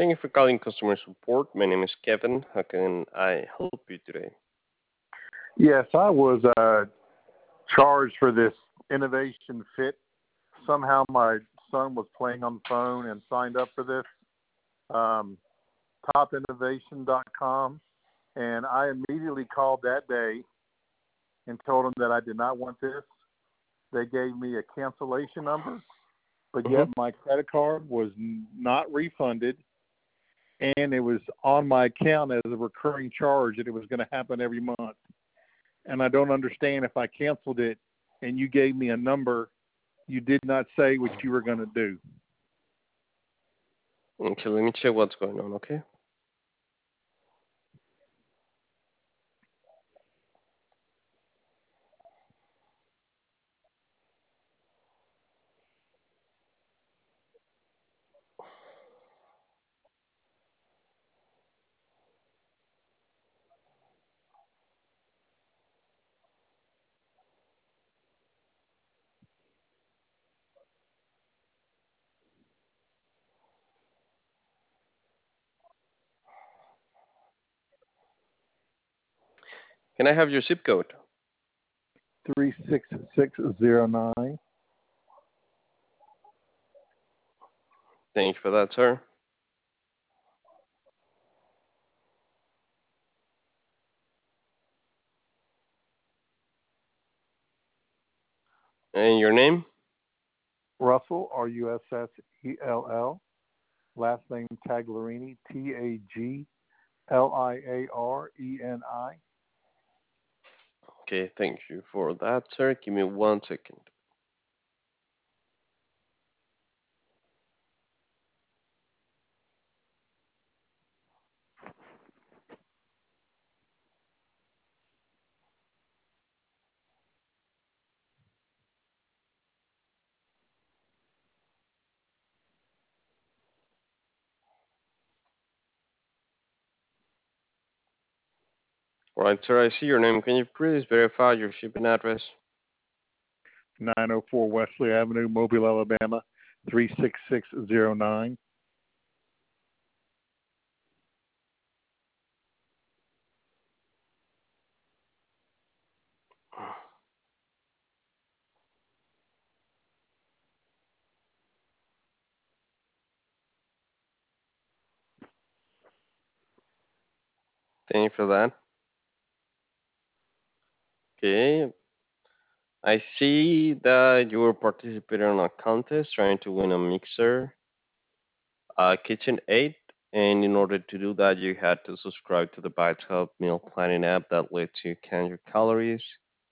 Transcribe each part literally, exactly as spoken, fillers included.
Thank you for calling customer support. My name is Kevin. How can I help you today? Yes, I was uh, charged for this Innovation Fit. Somehow my son was playing on the phone and signed up for this, um, top innovation dot com, and I immediately called that day and told them that I did not want this. They gave me a cancellation number, but yet Mm-hmm. my credit card was n- not refunded, and it was on my account as a recurring charge that it was going to happen every month. And I don't understand if I canceled it and you gave me a number, you did not say what you were going to do. Okay, let me check what's going on, okay? Can I have your zip code? three six six zero nine. Thank you for that, sir. And your name? Russell, R U S S E L L. Last name Taglerini, T A G L I A R E N I. Okay, thank you for that, sir. Give me one second. All right, sir, I see your name. Can you please verify your shipping address? nine oh four Wesley Avenue, Mobile, Alabama, three six six zero nine. Thank you for that. Okay, I see that you were participating in a contest trying to win a mixer, uh, KitchenAid, and in order to do that, you had to subscribe to the Bites Hub meal planning app that lets you count your calories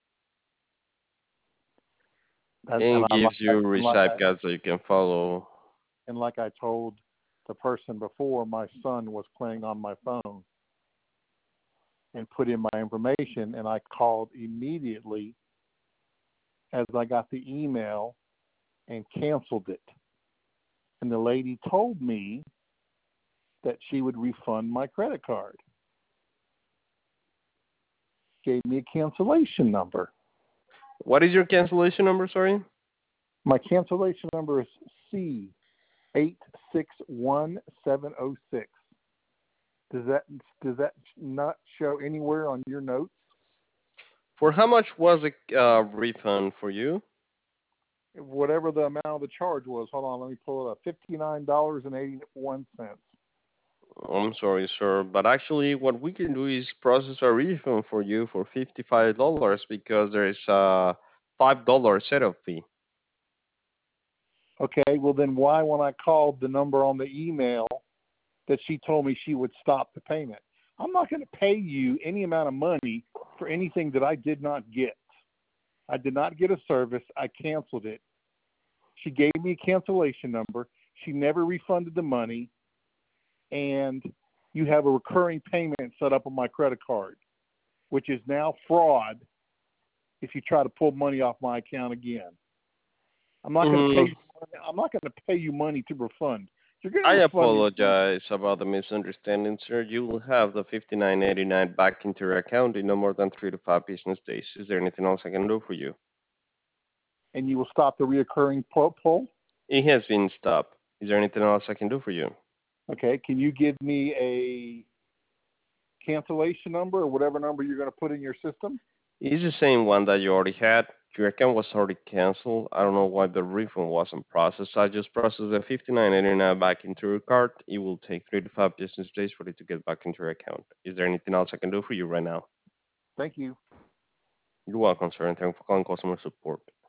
And, and and I like gives I, you and like recipe I guides that you can follow. and like I told the person before, my son was playing on my phone and put in my information, and I called immediately as I got the email and canceled it. And the lady told me that she would refund my credit card. Gave me a cancellation number. What is your cancellation number, sorry? My cancellation number is C eight six one seven zero six. Does that does that not show anywhere on your notes? For how much was the uh, refund for you? Whatever the amount of the charge was. Hold on, let me pull it up. Fifty nine dollars and eighty one cents. I'm sorry, sir, but actually, what we can do is process a refund for you for fifty-five dollars because there is a five dollars setup fee. Okay, well then why when I called the number on the email that she told me she would stop the payment? I'm not going to pay you any amount of money for anything that I did not get. I did not get a service. I canceled it. She gave me a cancellation number. She never refunded the money. And you have a recurring payment set up on my credit card, which is now fraud if you try to pull money off my account again. I'm not going to pay Mm, you, I'm not going to pay you money to refund. You're going I to refund me money. apologize about the misunderstanding, sir. You will have the fifty-nine eighty-nine back into your account in no more than three to five business days. Is there anything else I can do for you? And you will stop the reoccurring pull? pull? It has been stopped. Is there anything else I can do for you? Okay, can you give me a cancellation number or whatever number you're going to put in your system? It's the same one that you already had. Your account was already canceled. I don't know why the refund wasn't processed. I just processed the fifty-nine eighty-nine back into your card. It will take three to five business days for it to get back into your account. Is there anything else I can do for you right now? Thank you. You're welcome, sir, and thank you for calling customer support.